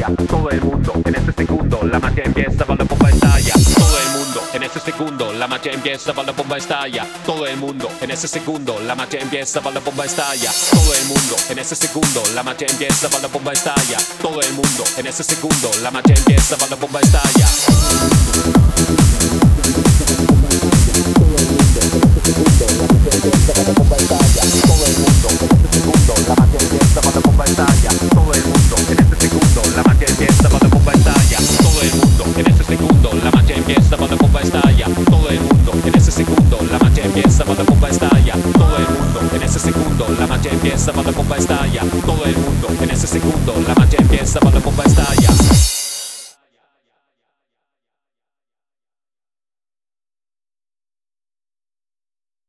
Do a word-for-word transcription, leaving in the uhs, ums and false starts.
estalla. Todo el mundo en ese segundo, la magia empieza, va la bomba estalla. Todo el mundo en ese segundo, la magia empieza, va la bomba estalla. Todo el mundo en ese segundo, la magia empieza, va la bomba estalla. Todo el mundo en ese segundo, la magia empieza, va la bomba estalla. Todo el mundo en ese segundo, la magia empieza, va la bomba estalla. Empieza, va la bomba estalla.